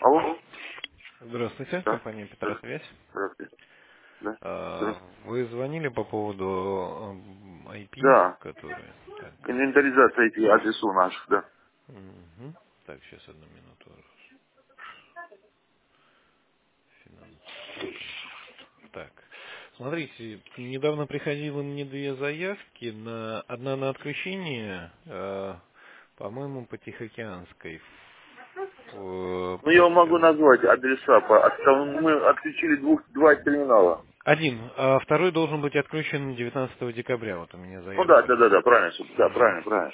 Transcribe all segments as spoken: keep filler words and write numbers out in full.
Алло? Здравствуйте, Да. компания Да. Петросвязь. Здравствуйте. Да. А, Здравствуйте. Вы звонили по поводу м, ай пи, Да. которые... Так, Инвентаризация этих адресов наших, да. мгм. Так, сейчас одну минуту. Финанс. Так, смотрите, недавно приходило мне две заявки, на одна на отключение, э, по-моему, по Тихоокеанской. В- Ну, я по вам могу сер- назвать адреса. По, от- там мы отключили двух, два терминала. Один, а второй должен быть отключен девятнадцатого декабря, вот у меня Ну да, заявка да, да, да, висит. правильно, всё. Да, Мгм. правильно, правильно.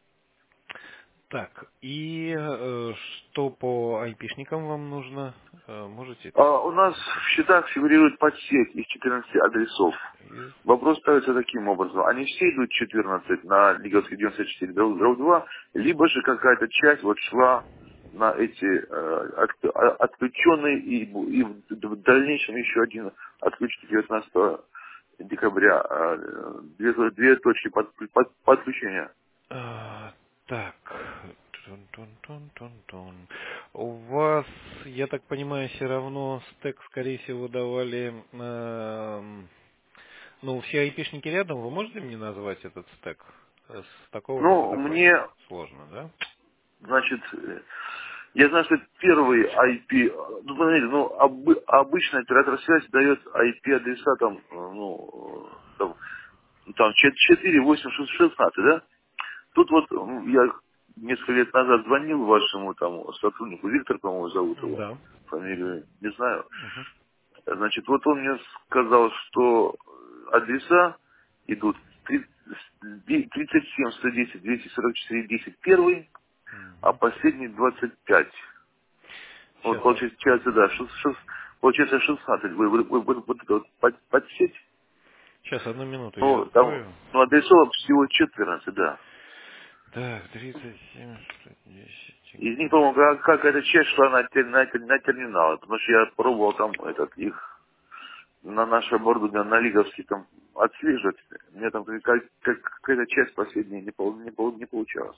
Так, и э, что по айпишникам вам нужно? Э, можете это А, у нас в счетах фигурирует подсеть из четырнадцати адресов. из... Вопрос ставится таким образом. Они все идут четырнадцать на Лиговский девяносто четыре дробь два, либо же какая-то часть вот шла на эти э, от- а- отключенные и, бу- и в д- в дальнейшем еще один отключить девятнадцатого декабря. э, Две, две точки под- под- подключения. А, так, тун-тун-тун-тун-тун. У вас, я так понимаю, все равно стек, скорее всего, давали... эм, ну, все айпишники рядом, вы можете мне назвать этот стек? С такого-то по Ну, такой-то? мне, Сложно, да? значит, э, я знаю, что первый ай пи, э, ну, смотрите, ну, обы- обычно оператор связи дает ай пи-адреса там, э, ну, э, там, ну, там четыре, восемь, шестнадцать, да? Тут вот м, я несколько лет назад звонил вашему там сотруднику, Виктор, по-моему, зовут его, Да. фамилию не знаю. Мгм. Значит, вот он мне сказал, что адреса идут тридцать семь, сто десять, двести сорок четыре, десять первый, а Мгм. последний двадцать пять. Вот Сейчас, а- получается, да, шест- шест- получается шестнадцать. Вы, вы- вы- вы- вот это вот под, подсеть. сейчас одну минуту я Ну, там, открою. ну, адресов всего четырнадцать, да. Так, тридцать семь, сто десять, Из них, двести. по-моему, как- какая-то часть шла на, тер- на, тер- на терминал, потому что я пробовал там этот, их на наше оборудование, на лиговский там отслеживать. Мне там как, как- какая-то часть последняя не, пол- не, пол- не получалась.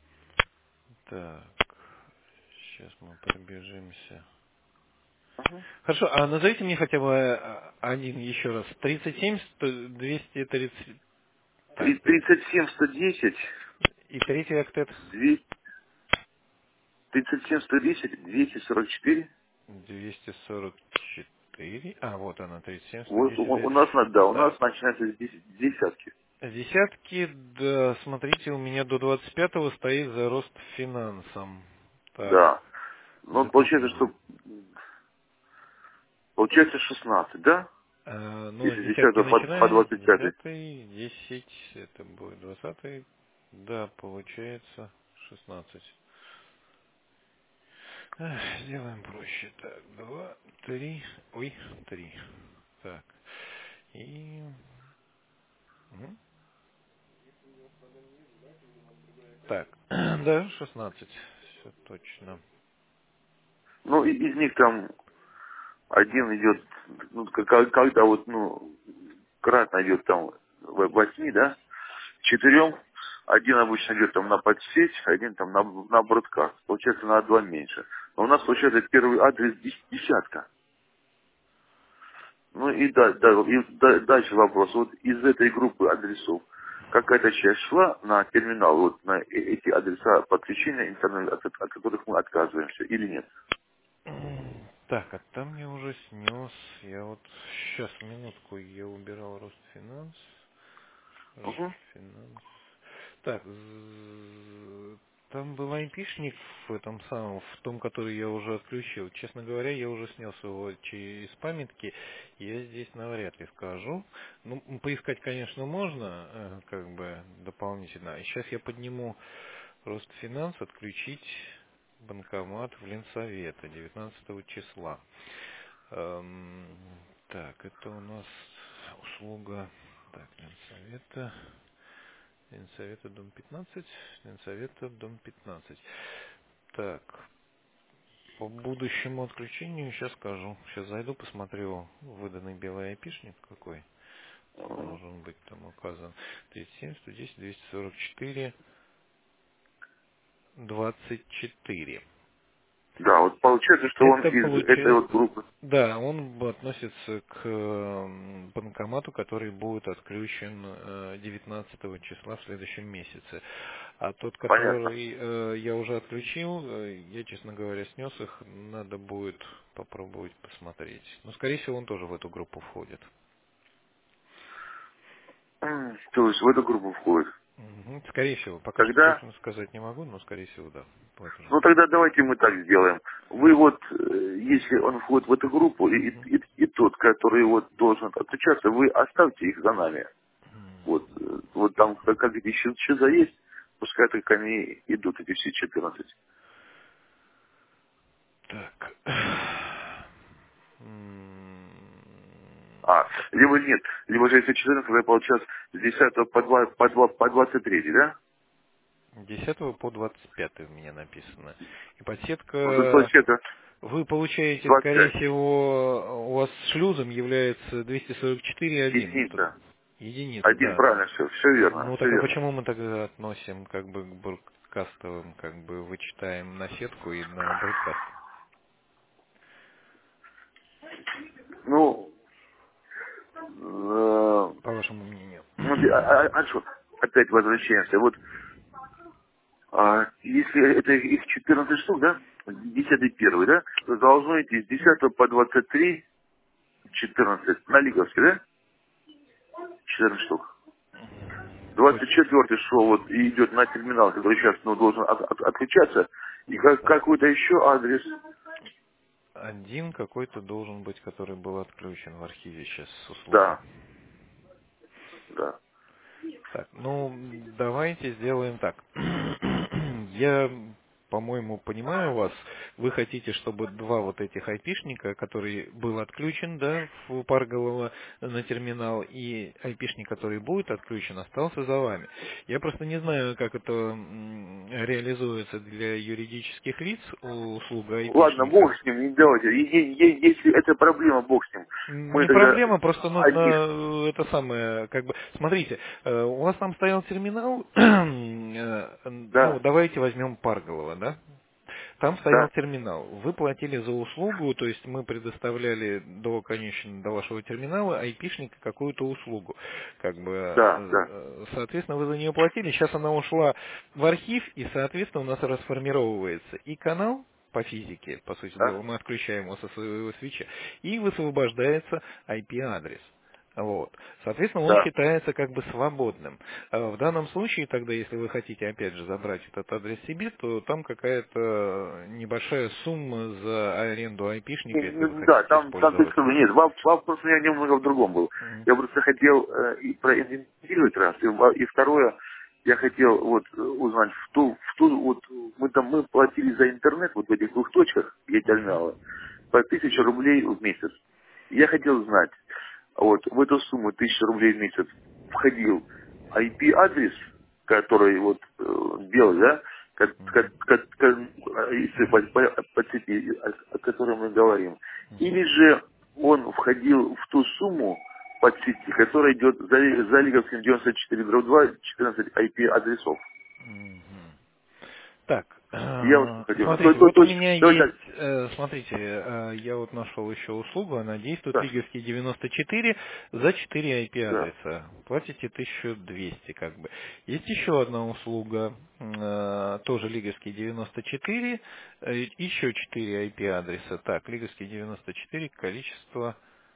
Так, сейчас мы пробежимся. Мгм. Хорошо, а назовите мне хотя бы э, один еще раз. тридцать семь, сто, двести тридцать. Так, Три- тридцать семь сто десять, и третий октет. две- тридцать семь сто десять, двести сорок четыре. двести сорок четыре. А, вот она, тридцать семь, сто Вот у, десять. у нас, на- да, у Да. нас начинается с десять- десятки. Десятки, да, смотрите, у меня до двадцать пятого стоит за рост финансам. Так, Да. Ну, получается, закреплено. что получается шестнадцать, да? А, ну, с Если с десятки десятого по, по начинаем, с двадцать пятый. десятой, десять, это будет двадцатый, да, получается шестнадцать. Эх, сделаем проще. Так, два, три, ой, три. Так, и... мгм. Так, да, шестнадцать, все точно. Ну, и- из них там один идет, ну, к- к- когда вот, ну, кратно идет там в восьми, да, четырем, один обычно идет там на подсеть, один там на, на бродкаст. Получается на два меньше. Но у нас получается первый адрес дес- десятка. Ну и, да, да, и да- дальше вопрос. Вот из этой группы адресов какая-то часть шла на терминал, вот на э- эти адреса подключения интернета, от, от которых мы отказываемся, или нет? М, Так, а там я уже снес. Я вот сейчас минутку я убирал Росфинанс. Угу. Росфинанс. Так, з- там был айпишник в этом самом, в том, который я уже отключил. Честно говоря, я уже снес его че- из памятки. Я здесь навряд ли скажу. Ну, м, поискать, конечно, можно, э, как бы дополнительно. Сейчас я подниму Ростфинанс, отключить банкомат в Ленсовета девятнадцатого числа. Эм, так, это у нас услуга. Так, Ленсовета. Ленсовета, дом пятнадцать. Ленсовета, дом пятнадцать. Так, по будущему отключению сейчас скажу. Сейчас зайду, посмотрю выданный белый айпишник какой должен быть там указан. тридцать семь, сто десять, двести сорок четыре, двадцать четыре. Да, вот получается, что он Это из этой получается... вот группы. Да, он относится к э, банкомату, который будет отключен э, девятнадцатого числа в следующем месяце. А тот, Понятно. который э, я уже отключил, э, я, честно говоря, снес их, надо будет попробовать посмотреть. Но, скорее всего, он тоже в эту группу входит. М, То есть в эту группу входит. Мгм. Скорее всего, пока что Тогда, точно сказать не могу, но, скорее всего, да, в эту же ну группу тогда входит. давайте мы так сделаем. Вы вот, э, если он входит в эту группу, и, Мгм. и, и тот, который вот должен отключаться, вы оставьте их за нами. Вот, М, э, вот там как, как эти счета есть, пускай так они идут, эти все четырнадцать. Так. М, А, либо нет, либо же если четырнадцать, тогда получается с десятого по, два, по, два, по двадцать три, да? десятого по двадцать пятое у меня написано. И Ну, то, то подсетка есть это вы получаете, двадцать скорее пять. всего, у вас шлюзом является двести сорок четыре один. Единица. Единица, Один, да. правильно все, все верно, Ну все так а верно. почему мы тогда относим как бы к бродкастовым, как бы вычитаем на сетку и на бродкаст, Ну, э, по вашему мнению? ну, а, а- а что, опять возвращаемся. Вот, а, если это их четырнадцать штук, да, десятый первый, да, то должно идти с десятого по двадцать три, четырнадцать на Лиговский, да, четырнадцать штук. Хоть двадцать четвертый шел вот и идет на терминал, который сейчас ну, должен от- от- отключаться, и как, так. какой-то еще адрес. Один какой-то должен быть, который был отключен в архиве сейчас услуга. Да, да. Так, ну, давайте сделаем так. Я, по-моему, понимаю вас. Вы хотите, чтобы два вот этих айпишника, который был отключен, да, в Парголово на терминал, и айпишник, который будет отключен, остался за вами. Я просто не знаю, как это м, реализуется для юридических лиц, услуга Ладно, айпишника. бог с ним, не давайте. Е- е- Если это проблема, бог с ним. Мы Не тогда проблема, просто нужно одних, э, это самое, как бы, смотрите, э, у вас там стоял терминал, э, ну, да, давайте возьмем Парголова, да? Там стоял да, терминал. Вы платили за услугу, то есть мы предоставляли до, конечно, до вашего терминала айпишника какую-то услугу. Как бы, да, э, да, э, соответственно, вы за нее платили. Сейчас она ушла в архив, и, соответственно, у нас расформировывается и канал по физике, по сути да. дела, мы отключаем его со своего свеча, и высвобождается ай пи-адрес. Вот. Соответственно, он Да. считается как бы свободным. А в данном случае, тогда, если вы хотите, опять же, забрать этот адрес себе, то там какая-то небольшая сумма за аренду айпишника, если вы Ну, да, хотите там, там использовать. текстовый нет. Воп- Вопрос у меня немного в другом был. Мгм. Я просто хотел э, и проинвентарировать раз, и, во- и второе, я хотел вот э, узнать, в ту, в ту, вот мы там мы платили за интернет вот в этих двух точках, где Мгм. терминалы, по тысяче рублей в месяц. Я хотел знать, вот в эту сумму тысяча рублей в месяц входил ай пи-адрес, который вот э, белый, да, как, как, Мгм. как- как, э, если по, по- по цепи, о, о которой мы говорим. Или же он входил в ту сумму по сети, которая идет за, за Лиговским девяносто четыре дробь два, четырнадцать ай пи-адресов. Мгм. Так, Я вот э, хотел. То, смотрите, то, вот у то есть, меня давай так, есть, э, смотрите, э, я вот нашел еще услугу, она действует, да, Лиговский девяносто четыре за четыре ай да, пи-адреса. Платите тысячу двести как бы. Есть еще одна услуга, э, тоже Лиговский девяносто четыре, э, еще четыре ай пи-адреса. Так, Лиговский девяносто четыре, количество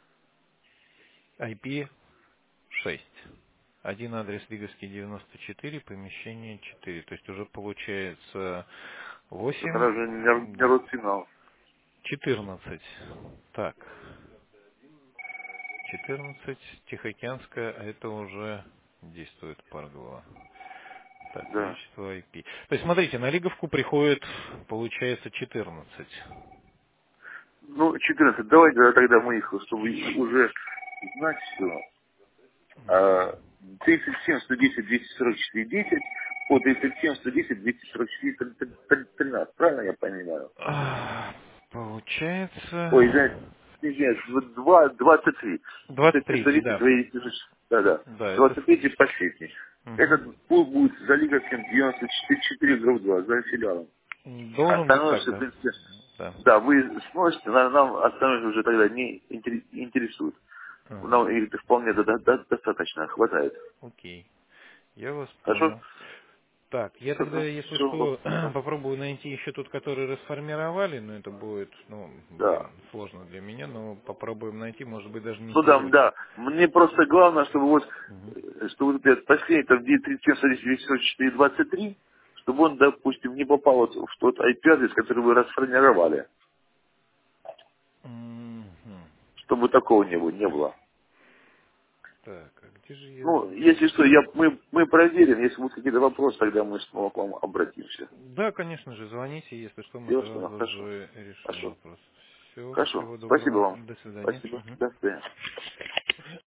ай пи шесть. Один адрес Лиговский девяносто четыре, помещение четыре. То есть уже получается это восемь, даже не, не родсигнал. четырнадцать. Так, четырнадцать, Тихоокеанская, а это уже действует Парголова. Так, Да. количество ай пи. То есть, смотрите, на Лиговку приходит, получается, четырнадцать. Ну, четырнадцать. Давайте да, тогда мы их, чтобы уже знать все. А, тридцать семь, сто десять, двести сорок четыре, десять, по тридцать семь, сто десять, двести сорок четыре, тринадцать. Правильно я понимаю? А, Ой, извиняюсь, Получается извиняюсь, два, двадцать три. двадцать тридцать семь, сто третий, десять, да. двести сорок четыре. Да, да. Да, это... двадцать третий последний. Мгм. Этот пул будет за Лиговским девяносто четыре, четыре, два, за филиалом. Должен быть Остальное так, все, в да. принципе, Да. Да, вы сможете, на- нам остальное уже тогда не интерес- интересует. Ага. Нам их вполне до- до- до- достаточно хватает. Окей. Я вас Хорошо? понял. Так, я тогда, Все, если все, что, попробую найти еще тот, который расформировали, но это будет, ну, да. блин, сложно для меня, но попробуем найти, может быть, даже не Ну да, сегодня. да. Мне просто главное, чтобы вот, Мгм. э, чтобы вот этот последний, там, где тридцать семь, сорок девятьсот четыре двадцать три, чтобы он, допустим, не попал вот в тот ай пи-адрес, который вы расформировали. Мгм. Чтобы такого не было. Не было. Так, а где же я Ну, если что, записал? я, мы, мы проверим. Если будут какие-то вопросы, тогда мы снова к вам обратимся. Да, конечно же, звоните, если что, мы Ясно? сразу Хорошо. же решим Хорошо. вопрос. Все, Хорошо. всего Спасибо доброго, вам. до свидания. Спасибо. Мгм. До свидания.